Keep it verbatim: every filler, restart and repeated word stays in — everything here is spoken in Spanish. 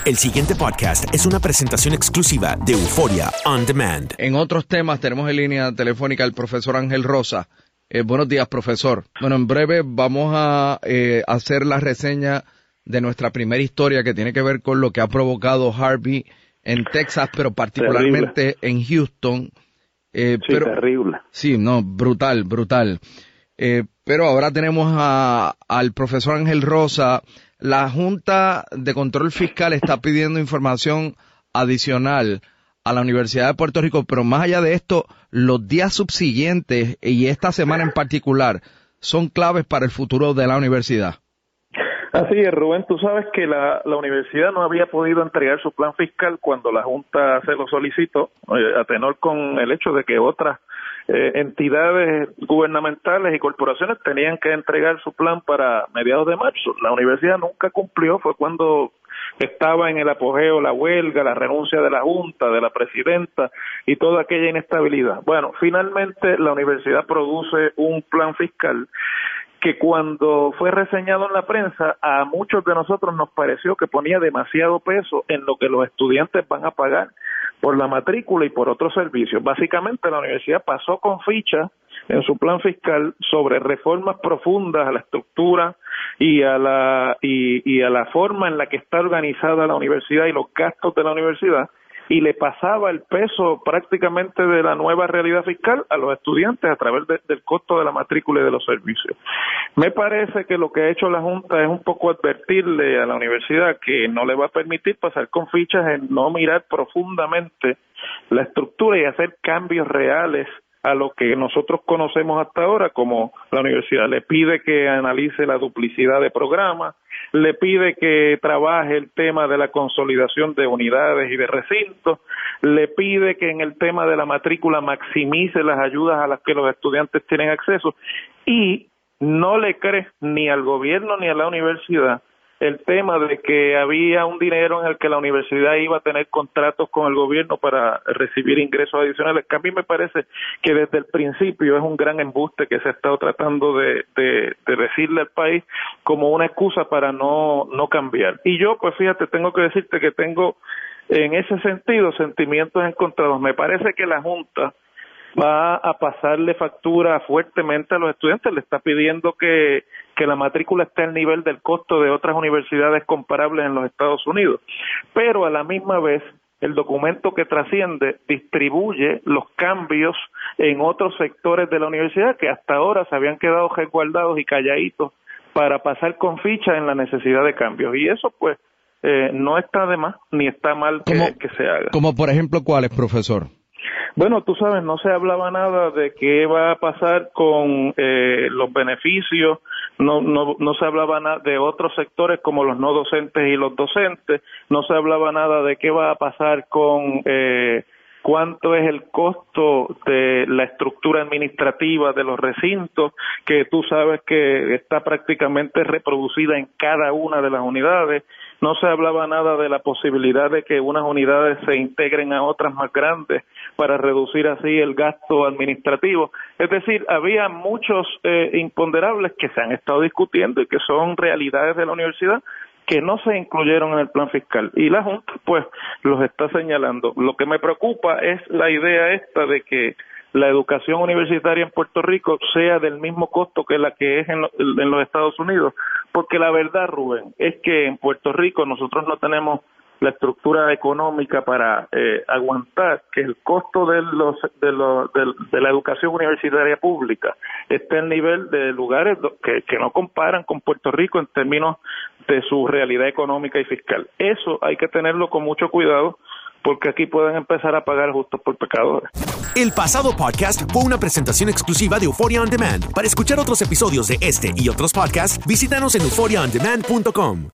El siguiente podcast es una presentación exclusiva de Euphoria On Demand. En otros temas tenemos en línea telefónica al profesor Ángel Rosa. Eh, buenos días, profesor. Bueno, en breve vamos a eh, hacer la reseña de nuestra primera historia que tiene que ver con lo que ha provocado Harvey en Texas, pero particularmente terrible. En Houston. Eh, sí, pero, terrible. Sí, no, brutal, brutal. Eh, pero ahora tenemos a, al profesor Ángel Rosa. La Junta de Control Fiscal está pidiendo información adicional a la Universidad de Puerto Rico, pero más allá de esto, los días subsiguientes y esta semana en particular son claves para el futuro de la universidad. Así es, Rubén. Tú sabes que la, la universidad no había podido entregar su plan fiscal cuando la Junta se lo solicitó, eh, a tenor con el hecho de que otras eh, entidades gubernamentales y corporaciones tenían que entregar su plan para mediados de marzo. La universidad nunca cumplió, fue cuando estaba en el apogeo la huelga, la renuncia de la Junta, de la presidenta y toda aquella inestabilidad. Bueno, finalmente la universidad produce un plan fiscal que cuando fue reseñado en la prensa, a muchos de nosotros nos pareció que ponía demasiado peso en lo que los estudiantes van a pagar por la matrícula y por otros servicios. Básicamente la universidad pasó con ficha en su plan fiscal sobre reformas profundas a la estructura y a la y, y a la forma en la que está organizada la universidad y los gastos de la universidad, y le pasaba el peso prácticamente de la nueva realidad fiscal a los estudiantes a través de, del costo de la matrícula y de los servicios. Me parece que lo que ha hecho la Junta es un poco advertirle a la universidad que no le va a permitir pasar con fichas en no mirar profundamente la estructura y hacer cambios reales a lo que nosotros conocemos hasta ahora, como la universidad le pide que analice la duplicidad de programas, le pide que trabaje el tema de la consolidación de unidades y de recintos, le pide que en el tema de la matrícula maximice las ayudas a las que los estudiantes tienen acceso, y no le cree ni al gobierno ni a la universidad el tema de que había un dinero en el que la universidad iba a tener contratos con el gobierno para recibir ingresos adicionales, que a mí me parece que desde el principio es un gran embuste que se ha estado tratando de, de, de decirle al país como una excusa para no, no cambiar. Y yo, pues fíjate, tengo que decirte que tengo en ese sentido sentimientos encontrados. Me parece que la Junta va a pasarle factura fuertemente a los estudiantes, le está pidiendo que, que la matrícula esté al nivel del costo de otras universidades comparables en los Estados Unidos, pero a la misma vez el documento que trasciende distribuye los cambios en otros sectores de la universidad que hasta ahora se habían quedado resguardados y calladitos para pasar con ficha en la necesidad de cambios, y eso pues eh, no está de más ni está mal que, ¿Cómo, que se haga. Como por ejemplo, ¿cuáles, profesor? Bueno, tú sabes, no se hablaba nada de qué va a pasar con eh, los beneficios, no, no, no se hablaba nada de otros sectores como los no docentes y los docentes, no se hablaba nada de qué va a pasar con eh, cuánto es el costo de la estructura administrativa de los recintos, que tú sabes que está prácticamente reproducida en cada una de las unidades. No se hablaba nada de la posibilidad de que unas unidades se integren a otras más grandes para reducir así el gasto administrativo. Es decir, había muchos eh, imponderables que se han estado discutiendo y que son realidades de la universidad que no se incluyeron en el plan fiscal, y la Junta pues los está señalando. Lo que me preocupa es la idea esta de que la educación universitaria en Puerto Rico sea del mismo costo que la que es en, lo, en los Estados Unidos, porque la verdad, Rubén, es que en Puerto Rico nosotros no tenemos la estructura económica para eh, aguantar que el costo de los de, los, de, de la educación universitaria pública esté al nivel de lugares que, que no comparan con Puerto Rico en términos de su realidad económica y fiscal. Eso hay que tenerlo con mucho cuidado, porque aquí pueden empezar a pagar justos por pecadores. El pasado podcast fue una presentación exclusiva de Euphoria On Demand. Para escuchar otros episodios de este y otros podcasts, visítanos en euphoria on demand punto com.